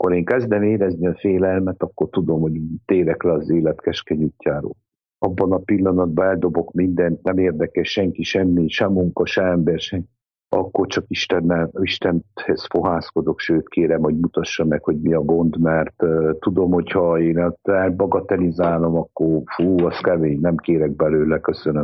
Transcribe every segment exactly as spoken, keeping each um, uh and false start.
Akkor én kezdem érezni a félelmet, akkor tudom, hogy térek le az élet keskeny útjáról. Abban a pillanatban eldobok mindent, nem érdekes senki, semmi, sem munka, sem ember, sem. Akkor csak Istennel, Istenhez fohászkodok, sőt kérem, hogy mutassa meg, hogy mi a gond, mert uh, tudom, hogy ha én elbagatelizálom, akkor fú, az kemény, nem kérek belőle, köszönöm.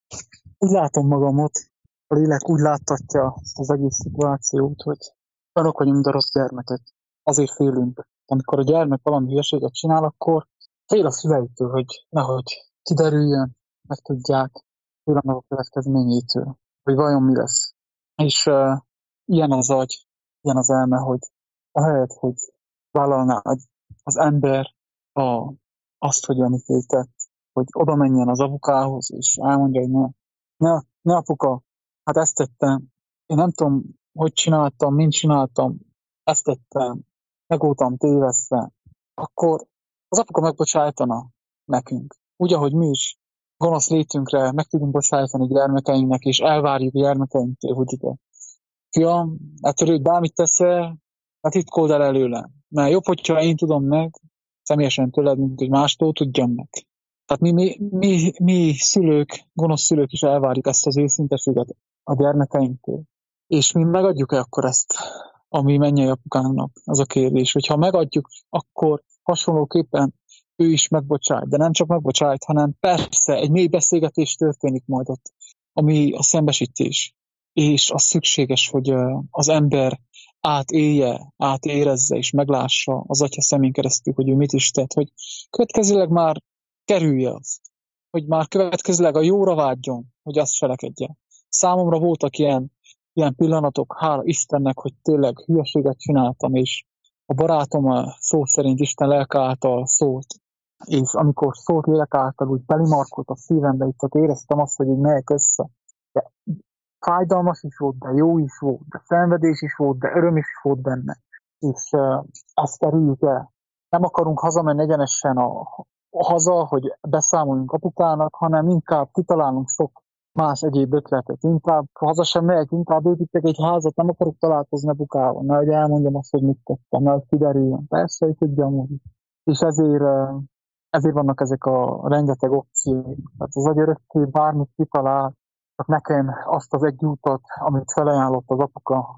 Úgy látom magamot, a lélek úgy láttatja az egész szituációt, hogy olyanok vagyunk, mint a rossz gyermekek. Azért félünk. Amikor a gyermek valami hülyeséget csinál, akkor fél a szüleitől, hogy nehogy kiderüljön, megtudják, fél annak a következményétől, hogy vajon mi lesz. És uh, ilyen az agy, ilyen az elme, hogy ahelyett, hogy vállalná az ember a, azt, hogy amit ő tett, hogy oda menjen az apukához, és elmondja, hogy ne, ne, ne apuka, hát ezt tettem, én nem tudom, hogy csináltam, mint csináltam, ezt tettem, meg voltam tévesztve, akkor az apuka megbocsájtana nekünk. Úgy, ahogy mi is gonosz létünkre meg tudunk bocsájtani gyermekeinknek, és elvárjuk gyermekeinktől, hogy ide. Fiam, hát törőd, bármit teszel, hát titkold el előle. Mert jobb, hogyha én tudom meg, személyesen tőled, mint hogy mástól tudjam meg. Tehát mi, mi, mi, mi szülők, gonosz szülők is elvárjuk ezt az őszinteséget a gyermekeinktől. És mi megadjuk-e akkor ezt, ami mennyei apukánknak? Az a kérdés. Hogyha megadjuk, akkor hasonlóképpen ő is megbocsájt. De nem csak megbocsájt, hanem persze egy mély beszélgetés történik majd ott, ami a szembesítés. És az szükséges, hogy az ember átélje, átérezze és meglássa az atya szemén keresztül, hogy ő mit is tett, hogy következőleg már kerülje azt, hogy már következőleg a jóra vágyjon, hogy azt cselekedje. Számomra voltak ilyen, ilyen pillanatok, hála Istennek, hogy tényleg hülyeséget csináltam, és a barátom szó szerint Isten lelke által szólt, és amikor szólt lélek által, úgy belimarkolt a szívembe, itt éreztem azt, hogy így megyek össze. De fájdalmas is volt, de jó is volt, de szenvedés is volt, de öröm is volt benne. És uh, ezt kerüljük el. Nem akarunk hazamenni egyenesen a, a haza, hogy beszámoljunk apukának, hanem inkább kitalálunk sok más egyéb ötletet. Inkább, ha haza sem megyek, inkább építek egy házat, nem akarok találkozni apukával. Nehogy elmondjam azt, hogy mit tettem, nehogy kiderüljön. Persze, hogy tudjam úgy. És ezért, uh, ezért vannak ezek a rengeteg opciók. Tehát az agy örökké bármit kitalál, csak nekem azt az egy útot, amit felajánlott az apuka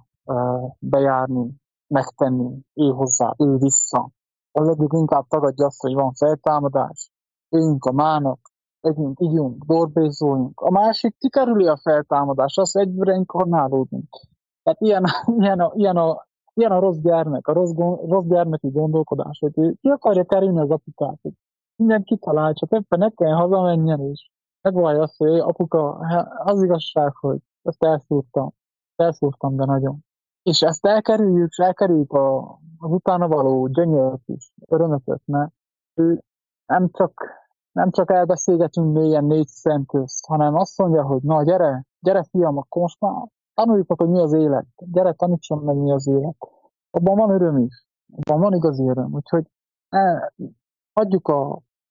bejárni, megtenni, ő hozzá, ő vissza. Az egyik inkább tagadja azt, hogy van feltámadás, éljünk a mának, együnk, ígyunk, borbézoljunk. A másik kikerüli a feltámadás, azt egyre inkarnálódunk. Tehát ilyen, ilyen, a, ilyen, a, ilyen a rossz gyermek, a rossz, rossz gyermeki gondolkodás, hogy ő ki akarja kerülni az apukát, hogy minden kitalál, csak ebben ne kell hazamenjen is. Megvallja azt, hogy apuka, az igazság, hogy ezt elszúrtam. Elszúrtam, de nagyon. És ezt elkerüljük, és elkerüljük a, az utána való gyönyört is, örömöket, mert ő nem csak, nem csak elbeszélgetünk mélyen négy szem közt, hanem azt mondja, hogy na gyere, gyere fiam, akkor most már tanuljuk meg, hogy mi az élet. Gyere, tanítsam meg, mi az élet. Abban van öröm is. Abban van igazi öröm. Úgyhogy el, hagyjuk a,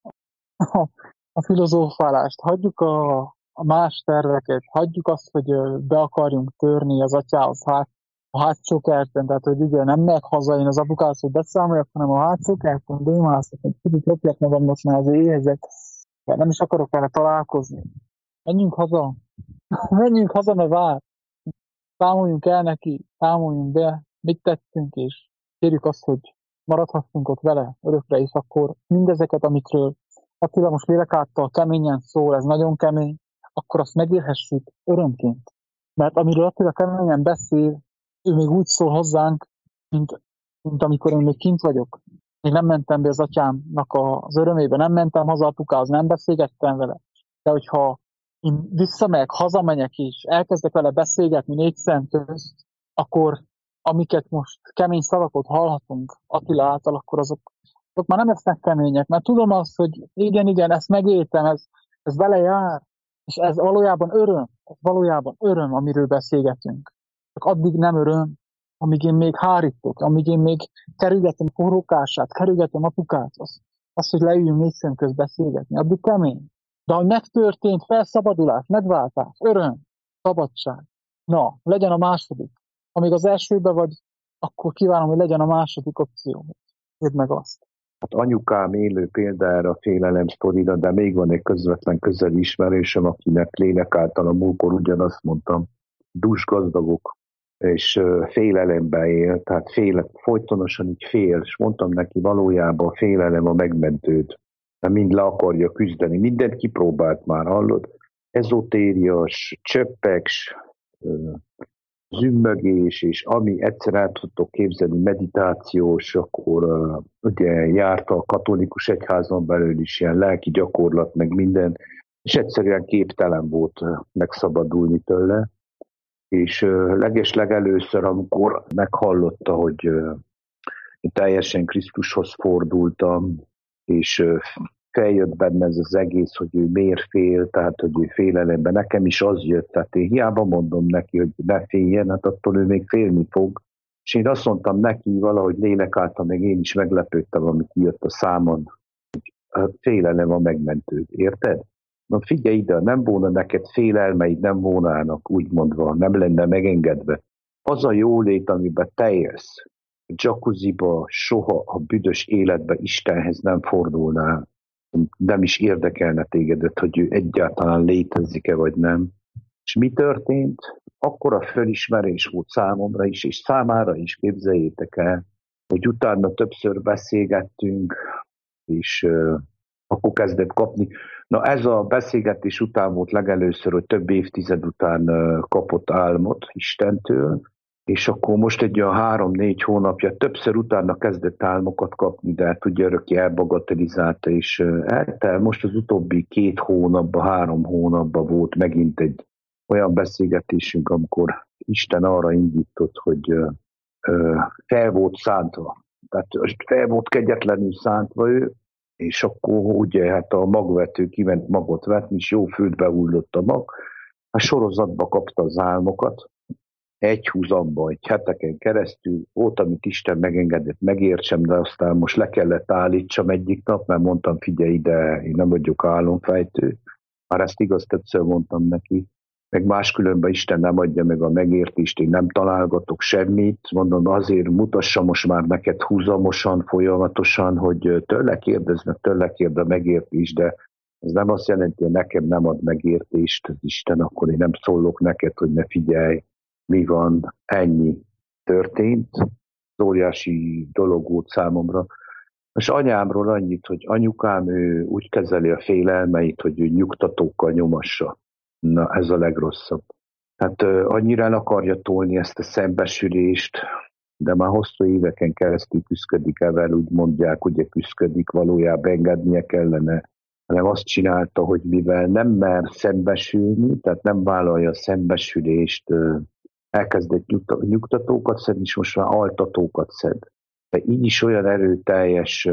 a a filozófálást, hagyjuk a, a más terveket, hagyjuk azt, hogy be akarjunk törni az atyához hát, a hátsó kerten, tehát hogy ugye nem meg haza én az apukához, hogy beszámoljak, hanem a hátsó kerten bémászok, hogy kicsit löpjek magamnak, mert azért éhezek, de nem is akarok vele találkozni. Menjünk haza, menjünk haza, mert vár. Számoljunk el neki, számoljunk be, mit tettünk, és kérjük azt, hogy maradhassunk ott vele örökre, és akkor mindezeket, amikről Attila most lélek által keményen szól, ez nagyon kemény, akkor azt megérhessük örömként. Mert amiről Attila keményen beszél, ő még úgy szól hozzánk, mint, mint amikor én még kint vagyok. Még nem mentem be az atyámnak az örömébe, nem mentem haza apukához, nem beszélgettem vele. De hogyha én visszamegyek, hazamenjek és elkezdek vele beszélgetni négy szem közt, akkor amiket most kemény szavakat hallhatunk Attila által, akkor azok azok már nem lesznek kemények, mert tudom azt, hogy igen, igen, ezt megéltem, ez, ez vele jár, és ez valójában öröm, ez valójában öröm, amiről beszélgetünk. Csak addig nem öröm, amíg én még hárítok, amíg én még kerülgetem forrókását, kerülgetem apukát, az, az, hogy leüljünk négy szem közt beszélgetni, addig kemény. De hogy megtörtént felszabadulás, megváltás, öröm, szabadság, na, legyen a második. Amíg az elsőben vagy, akkor kívánom, hogy legyen a második opció. Írd meg azt. Hát anyukám élő példára a félelem sztorira, de még van egy közvetlen közeli ismerősöm, akinek lélek által a múlkor ugyanazt mondtam, dúsgazdagok, és félelemben él, tehát fél, folytonosan így fél, és mondtam neki, valójában a félelem a megmentőd, mert mind le akarja küzdeni, mindent kipróbált már, hallod? Ezotérias, csöppeks, zümmögés, és ami egyszer el tudtok képzelni, meditációs, akkor uh, ugye járt a katolikus egyházon belül is ilyen lelki gyakorlat, meg minden, és egyszerűen képtelen volt uh, megszabadulni tőle, és uh, leges-legelőször, amikor meghallotta, hogy uh, teljesen Krisztushoz fordultam, és uh, feljött benne ez az egész, hogy ő miért fél, tehát hogy ő félelemben. Nekem is az jött, tehát én hiába mondom neki, hogy ne féljen, hát attól ő még félni fog. És én azt mondtam neki, valahogy lélek által, meg én is meglepődtem, amit kijött a számon, hogy a félelem a megmentőd, érted? Na figyelj ide, nem volna neked félelmeid, nem volnának, úgy mondva, nem lenne megengedve. Az a jólét, amiben te élsz, a jacuzziba soha a büdös életbe Istenhez nem fordulnál, nem is érdekelne tégedet, hogy ő egyáltalán létezik-e vagy nem. És mi történt? Akkora fölismerés volt számomra is, és számára is, képzeljétek el, hogy utána többször beszélgettünk, és uh, akkor kezdett kapni. Na ez a beszélgetés után volt legelőször, hogy több évtized után uh, kapott álmot Istentől, és akkor most egy olyan három-négy hónapja többször utána kezdett álmokat kapni, de hát ugye örökké elbagatelizálta, és eltel most az utóbbi két hónapban, három hónapban volt megint egy olyan beszélgetésünk, amikor Isten arra indított, hogy fel volt szántva. Tehát fel volt kegyetlenül szántva ő, és akkor ugye hát a magvető kiment magot vetni, és jó földbe hullott a mag, a sorozatba kapta az álmokat, egy húzamba, egy heteken keresztül volt, amit Isten megengedett, megértsem, de aztán most le kellett állítsam egyik nap, mert mondtam, figyelj ide, én nem vagyok álomfejtő. Már ezt igaz, többször mondtam neki, meg máskülönben Isten nem adja meg a megértést, én nem találgatok semmit, mondom, azért mutassa most már neked húzamosan, folyamatosan, hogy tőle kérdeznek, tőle kérd a megértést, de ez nem azt jelenti, hogy nekem nem ad megértést az Isten, akkor én nem szólok neked, hogy ne figyelj, mi van, ennyi történt, óriási dolog volt számomra. És anyámról annyit, hogy anyukám ő úgy kezeli a félelmeit, hogy ő nyugtatókkal nyomassa. Na ez a legrosszabb. Hát annyira el akarja tolni ezt a szembesülést, de már hosszú éveken keresztül küszködik evel, úgy mondják, ugye küszködik, valójában engednie kellene, hanem azt csinálta, hogy mivel nem mer szembesülni, tehát nem vállalja a szembesülést, elkezdett nyugtatókat szedni, és most már altatókat szed. De így is olyan erőteljes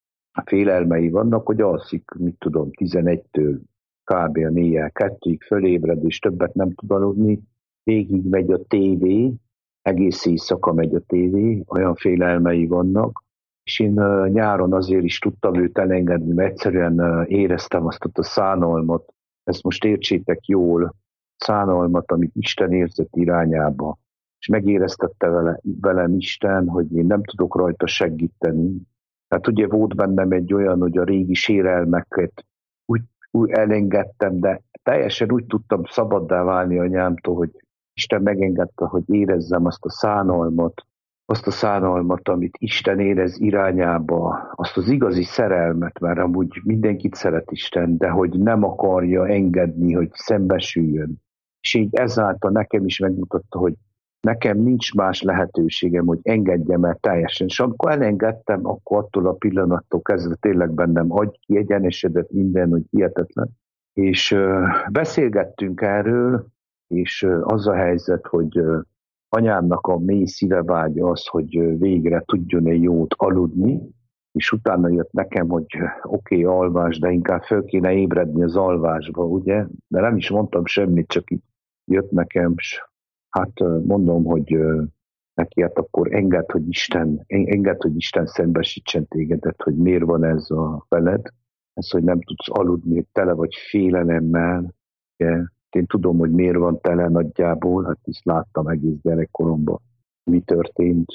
félelmei vannak, hogy alszik, mit tudom, tizenegytől kb. A négyel kettőig fölébred, és többet nem tud aludni, végig megy a tévé, egész éjszaka megy a tévé, olyan félelmei vannak, és én nyáron azért is tudtam őt elengedni, mert egyszerűen éreztem azt a szánalmat, ezt most értsétek jól, szánalmat, amit Isten érzett irányába, és megéreztette vele, velem Isten, hogy én nem tudok rajta segíteni. Hát ugye volt bennem egy olyan, hogy a régi sérelmeket úgy, úgy elengedtem, de teljesen úgy tudtam szabaddá válni anyámtól, hogy Isten megengedte, hogy érezzem azt a szánalmat, azt a szánalmat, amit Isten érez irányába, azt az igazi szerelmet, mert amúgy mindenkit szeret Isten, de hogy nem akarja engedni, hogy szembesüljön. És így ezáltal nekem is megmutatta, hogy nekem nincs más lehetőségem, hogy engedjem el teljesen. És amikor elengedtem, akkor attól a pillanattól kezdve tényleg bennem agy kiegyenesedett minden, hogy hihetetlen. És uh, beszélgettünk erről, és uh, az a helyzet, hogy uh, anyámnak a mély szívevágya az, hogy végre tudjon egy jót aludni, és utána jött nekem, hogy oké, okay, alvás, de inkább föl kéne ébredni az alvásba, ugye? De nem is mondtam semmit, csak így jött nekem, és hát mondom, hogy neki hát akkor enged, hogy Isten, enged, hogy Isten szembesítsen tégedet, hogy miért van ez a veled, ez, hogy nem tudsz aludni, hogy tele vagy félelemmel, ugye? Én tudom, hogy miért van tele nagyjából, hát ezt láttam egész gyerekkoromban, mi történt,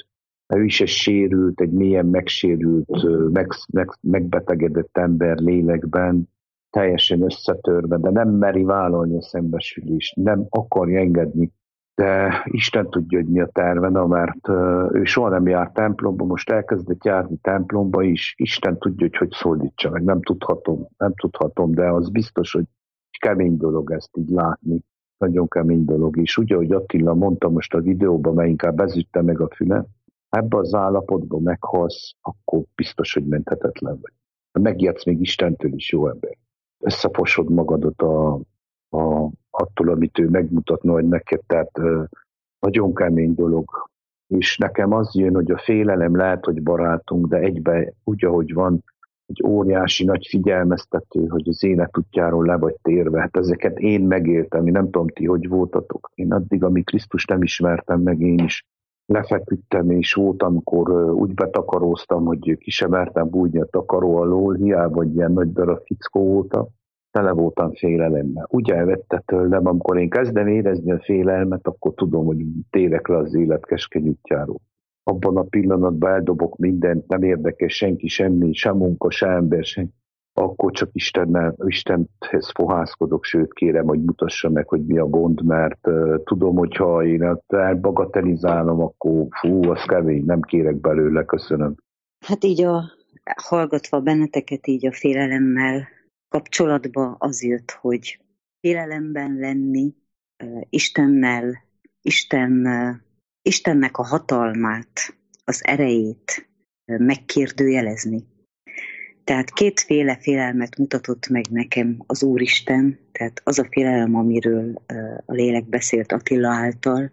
ő is egy sérült, egy mélyen megsérült, meg, meg, megbetegedett ember lélekben, teljesen összetörve, de nem meri vállalni a szembesülést, nem akarja engedni. De Isten tudja, hogy mi a terve, na, mert ő soha nem járt templomba, most elkezdett járni templomba is, Isten tudja, hogy hogy szólítsa meg, nem tudhatom, nem tudhatom, de az biztos, hogy kemény dolog ezt így látni, nagyon kemény dolog, és ugye, hogy Attila mondta most a videóban, mert inkább bezütte meg a füle, ebbe az állapotban meghalsz, akkor biztos, hogy menthetetlen vagy. Megijedsz még Istentől is, jó ember. Összefosod magadat a, a, attól, amit ő megmutatna, hogy neked, tehát ö, nagyon kemény dolog. És nekem az jön, hogy a félelem lehet, hogy barátunk, de egyben úgy, ahogy van, egy óriási nagy figyelmeztető, hogy az élet útjáról le vagy térve. Hát ezeket én megéltem, én nem tudom ti, hogy voltatok. Én addig, amíg Krisztust nem ismertem meg, én is lefeküdtem, és volt, amikor úgy betakaróztam, hogy ki sem mertem bújni a takaró alól, hiába, hogy ilyen nagy darab fickó voltam, tele voltam félelemmel. Úgy elvette tőlem, amikor én kezdem érezni a félelmet, akkor tudom, hogy térek le az élet keskeny útjáról. Abban a pillanatban eldobok mindent, nem érdekel senki, semmi, sem munka, sem ember, sem. Akkor csak Istennel, Istenhez fohászkodok, sőt kérem, hogy mutassa meg, hogy mi a gond, mert uh, tudom, hogy ha én elbagatelizálom, akkor fú, az kemény, nem kérek belőle, köszönöm. Hát így a hallgatva benneteket így a félelemmel kapcsolatba az jött, hogy félelemben lenni, uh, Istennel, Isten, uh, Istennek a hatalmát, az erejét uh, megkérdőjelezni. Tehát kétféle félelmet mutatott meg nekem az Úristen, tehát az a félelem, amiről a lélek beszélt Attila által,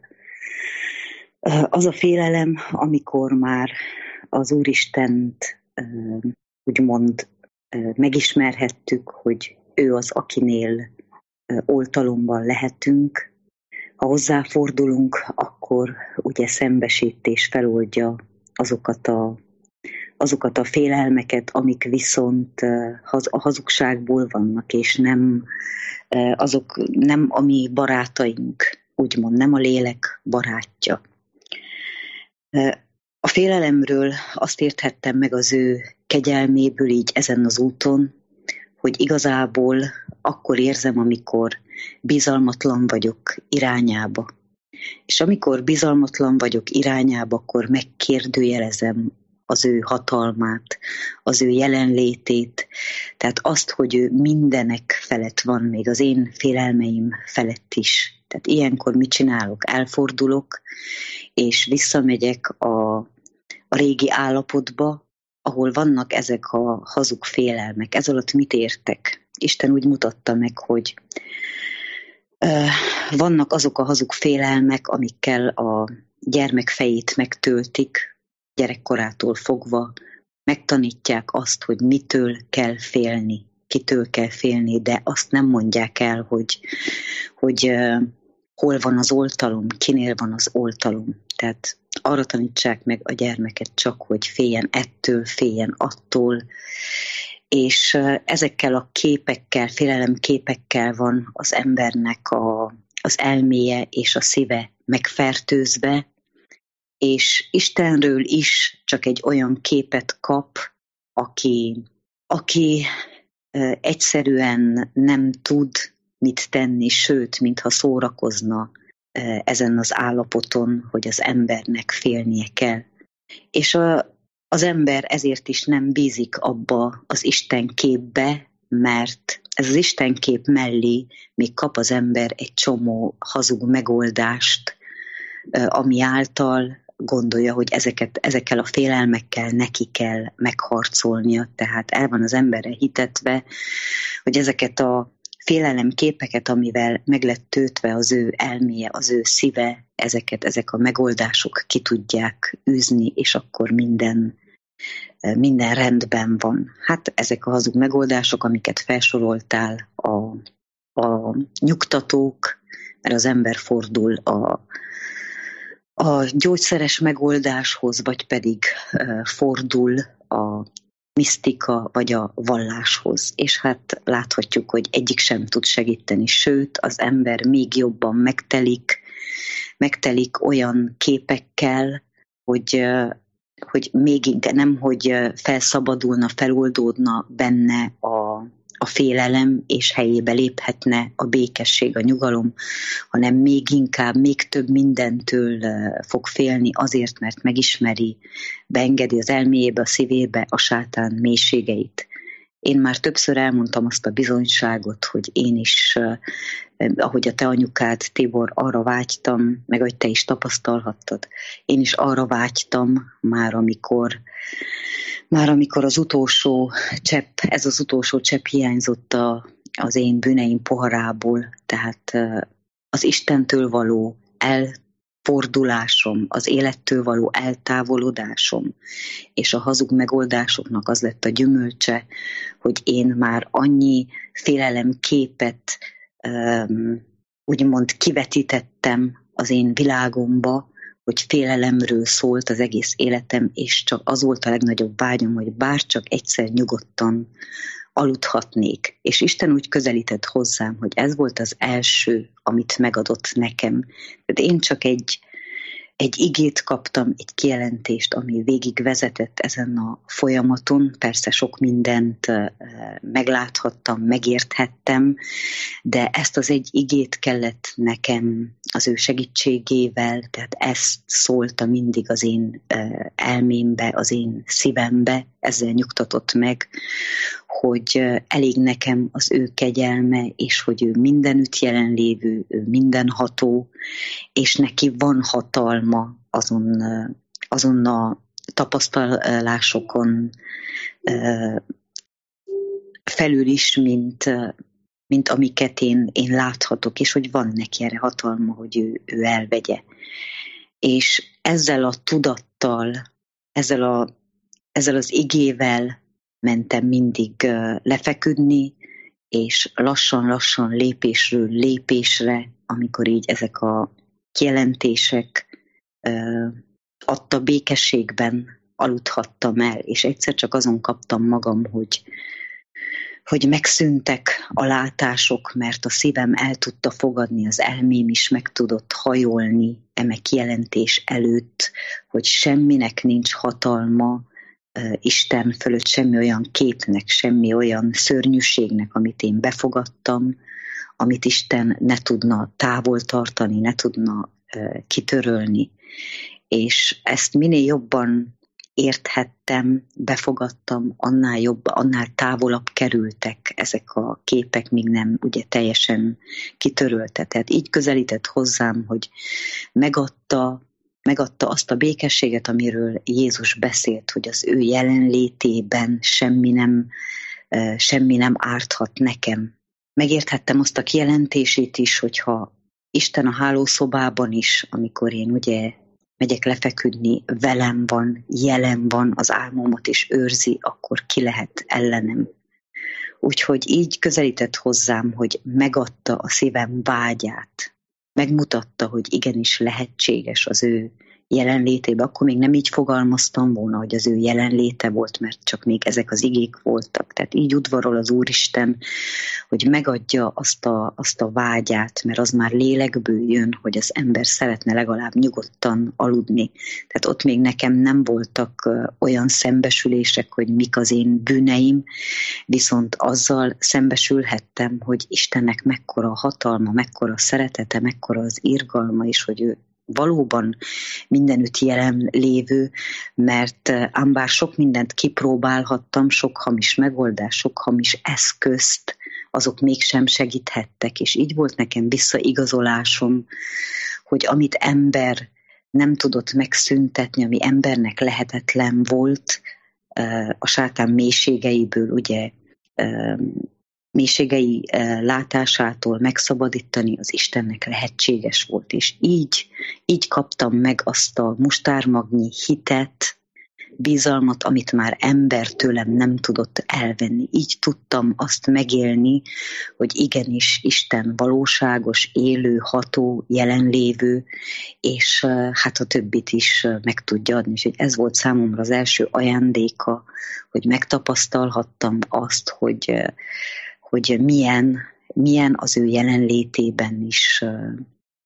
az a félelem, amikor már az Úristent úgymond megismerhettük, hogy ő az, akinél oltalomban lehetünk. Ha hozzáfordulunk, akkor ugye szembesít és feloldja azokat a azokat a félelmeket, amik viszont a hazugságból vannak, és nem azok, nem a mi barátaink, úgymond nem a lélek barátja. A félelemről azt érthettem meg az ő kegyelméből így ezen az úton, hogy igazából akkor érzem, amikor bizalmatlan vagyok irányába. És amikor bizalmatlan vagyok irányába, akkor megkérdőjelezem az ő hatalmát, az ő jelenlétét, tehát azt, hogy ő mindenek felett van, még az én félelmeim felett is. Tehát ilyenkor mit csinálok? Elfordulok, és visszamegyek a, a régi állapotba, ahol vannak ezek a hazug félelmek. Ez alatt mit értek? Isten úgy mutatta meg, hogy uh, vannak azok a hazug félelmek, amikkel a gyermek fejét megtöltik, gyerekkorától fogva, megtanítják azt, hogy mitől kell félni, kitől kell félni, de azt nem mondják el, hogy, hogy uh, hol van az oltalom, kinél van az oltalom. Tehát arra tanítsák meg a gyermeket csak, hogy féljen ettől, féljen attól, és uh, ezekkel a képekkel, félelemképekkel van az embernek a, az elméje és a szíve megfertőzve, és Istenről is csak egy olyan képet kap, aki, aki uh, egyszerűen nem tud mit tenni, sőt, mintha szórakozna uh, ezen az állapoton, hogy az embernek félnie kell. És a, az ember ezért is nem bízik abba az Isten képbe, mert ez az Isten kép mellé még kap az ember egy csomó hazug megoldást, uh, ami által gondolja, hogy ezeket, ezekkel a félelmekkel neki kell megharcolnia. Tehát el van az emberre hitetve, hogy ezeket a félelemképeket, amivel meg lett töltve az ő elméje, az ő szíve, ezeket, ezek a megoldások ki tudják űzni, és akkor minden, minden rendben van. Hát ezek a hazug megoldások, amiket felsoroltál, a, a nyugtatók, mert az ember fordul a a gyógyszeres megoldáshoz, vagy pedig uh, fordul a misztika, vagy a valláshoz. És hát láthatjuk, hogy egyik sem tud segíteni, sőt, az ember még jobban megtelik, megtelik olyan képekkel, hogy uh, hogy még nem, hogy felszabadulna, feloldódna benne a, a félelem, és helyébe léphetne a békesség, a nyugalom, hanem még inkább, még több mindentől fog félni azért, mert megismeri, beengedi az elméjébe, a szívébe a sátán mélységeit. Én már többször elmondtam azt a bizonyságot, hogy én is, ahogy a te anyukád, Tibor, arra vágytam, meg ahogy te is tapasztalhattad, én is arra vágytam már, amikor, már amikor az utolsó csepp, ez az utolsó csepp hiányzott a, az én bűneim poharából, tehát az Istentől való elfordulásom, az élettől való eltávolodásom, és a hazug megoldásoknak az lett a gyümölcse, hogy én már annyi félelemképet um, úgymond kivetítettem az én világomba, hogy félelemről szólt az egész életem, és csak az volt a legnagyobb vágyam, hogy bárcsak egyszer nyugodtan aludhatnék. És Isten úgy közelített hozzám, hogy ez volt az első, amit megadott nekem. Tehát én csak egy, egy igét kaptam, egy kijelentést, ami végig vezetett ezen a folyamaton. Persze sok mindent megláthattam, megérthettem, de ezt az egy igét kellett nekem az ő segítségével, tehát ezt szólta mindig az én elmémbe, az én szívembe, ezzel nyugtatott meg, hogy elég nekem az ő kegyelme, és hogy ő mindenütt jelenlévő, ő mindenható, és neki van hatalma azon, azon a tapasztalásokon felül is, mint, mint amiket én, én láthatok, és hogy van neki erre hatalma, hogy ő, ő elvegye. És ezzel a tudattal, ezzel, a, ezzel az igével mentem mindig lefeküdni, és lassan-lassan lépésről lépésre, amikor így ezek a kijelentések adta békességben aludhattam el, és egyszer csak azon kaptam magam, hogy, hogy megszűntek a látások, mert a szívem el tudta fogadni, az elmém is meg tudott hajolni eme kijelentés előtt, hogy semminek nincs hatalma Isten fölött, semmi olyan képnek, semmi olyan szörnyűségnek, amit én befogadtam, amit Isten ne tudna távol tartani, ne tudna kitörölni. És ezt minél jobban érthettem, befogadtam, annál jobb, annál távolabb kerültek ezek a képek, míg nem ugye teljesen kitörölte. Tehát így közelített hozzám, hogy megadta, megadta azt a békességet, amiről Jézus beszélt, hogy az ő jelenlétében semmi nem, semmi nem árthat nekem. Megérthettem azt a kijelentését is, hogyha Isten a hálószobában is, amikor én ugye megyek lefeküdni, velem van, jelen van, az álmomat is őrzi, akkor ki lehet ellenem. Úgyhogy így közelített hozzám, hogy megadta a szívem vágyát, megmutatta, hogy igenis lehetséges az ő jelenlétében. Akkor még nem így fogalmaztam volna, hogy az ő jelenléte volt, mert csak még ezek az igék voltak. Tehát így udvarol az Úristen, hogy megadja azt a, azt a vágyát, mert az már lélekből jön, hogy az ember szeretne legalább nyugodtan aludni. Tehát ott még nekem nem voltak olyan szembesülések, hogy mik az én bűneim, viszont azzal szembesülhettem, hogy Istennek mekkora a hatalma, mekkora a szeretete, mekkora az irgalma, és hogy ő valóban mindenütt jelen lévő, mert ám bár sok mindent kipróbálhattam, sok hamis megoldás, sok hamis eszközt, azok mégsem segíthettek, és így volt nekem visszaigazolásom, hogy amit ember nem tudott megszüntetni, ami embernek lehetetlen volt, a sátán mélységeiből, ugye, mélységei látásától megszabadítani, az Istennek lehetséges volt. És így, így kaptam meg azt a mustármagnyi hitet, bizalmat, amit már ember tőlem nem tudott elvenni. Így tudtam azt megélni, hogy igenis Isten valóságos, élő, ható, jelenlévő, és hát a többit is meg tudja adni. És hogy ez volt számomra az első ajándéka, hogy megtapasztalhattam azt, hogy hogy milyen, milyen az ő jelenlétében is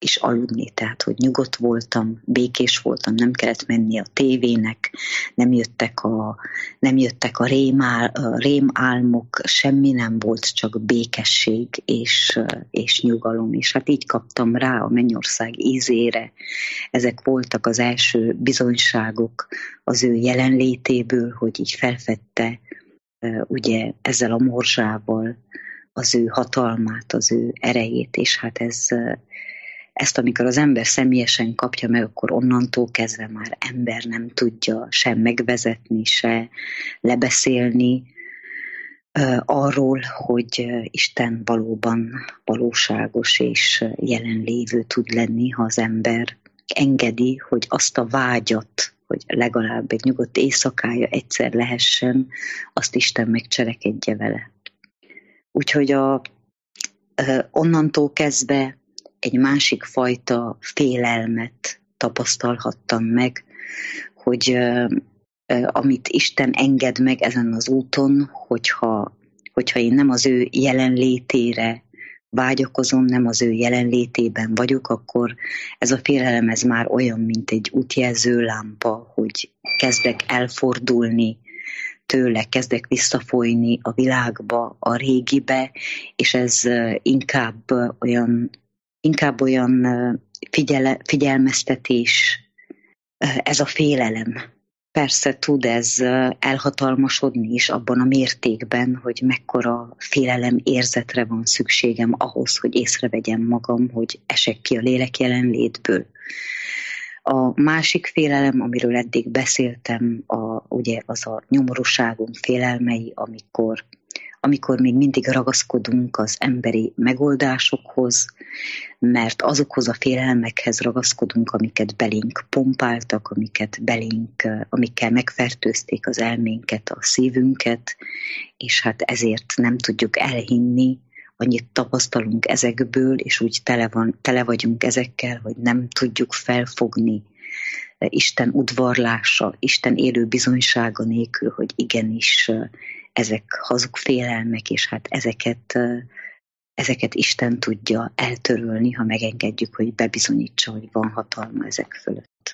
és aludni, tehát hogy nyugodt voltam, békés voltam, nem kellett menni a tévének, nem jöttek a, nem jöttek a, rémál, a rémálmok, semmi nem volt, csak békesség és, és nyugalom, és hát így kaptam rá a mennyország ízére. Ezek voltak az első bizonyságok az ő jelenlétéből, hogy így felfedte ugye ezzel a morzsával az ő hatalmát, az ő erejét, és hát ez Ezt, amikor az ember személyesen kapja meg, akkor onnantól kezdve már ember nem tudja sem megvezetni, se lebeszélni uh, arról, hogy Isten valóban valóságos és jelenlévő tud lenni, ha az ember engedi, hogy azt a vágyat, hogy legalább egy nyugodt éjszakája egyszer lehessen, azt Isten megcselekedje vele. Úgyhogy a, uh, onnantól kezdve egy másik fajta félelmet tapasztalhattam meg, hogy uh, uh, amit Isten enged meg ezen az úton, hogyha, hogyha én nem az ő jelenlétére vágyakozom, nem az ő jelenlétében vagyok, akkor ez a félelem ez már olyan, mint egy útjelző lámpa, hogy kezdek elfordulni tőle, kezdek visszafolyni a világba, a régibe, és ez uh, inkább olyan Inkább olyan figyele, figyelmeztetés, ez a félelem. Persze tud ez elhatalmasodni is abban a mértékben, hogy mekkora félelem érzetre van szükségem ahhoz, hogy észrevegyem magam, hogy esek ki a lélek jelenlétből. A másik félelem, amiről eddig beszéltem, a, ugye az a nyomorúságunk félelmei, amikor amikor még mindig ragaszkodunk az emberi megoldásokhoz, mert azokhoz a félelmekhez ragaszkodunk, amiket belénk pompáltak, amiket belénk, amikkel megfertőzték az elménket, a szívünket, és hát ezért nem tudjuk elhinni, annyit tapasztalunk ezekből, és úgy tele, van, tele vagyunk ezekkel, hogy nem tudjuk felfogni Isten udvarlása, Isten élő bizonysága nélkül, hogy igenis ezek hazug félelmek, és hát ezeket, ezeket Isten tudja eltörölni, ha megengedjük, hogy bebizonyítsa, hogy van hatalma ezek fölött.